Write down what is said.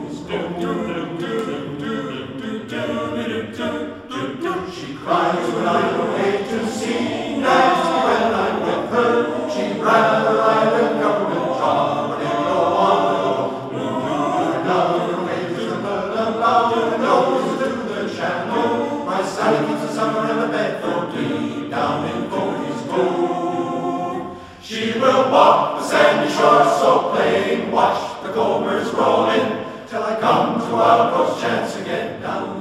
She cries when I'm away to sea, nasty when I'm with her. She'd rather ride a government job than go on the go. Down the waves to the Murder, nose to the Channel. My Sally keeps the summer in the Bedford deep down in Cody's Cove. She will walk the sandy shore so plain, watch the combers roll in, till I come to Outpost Chance again down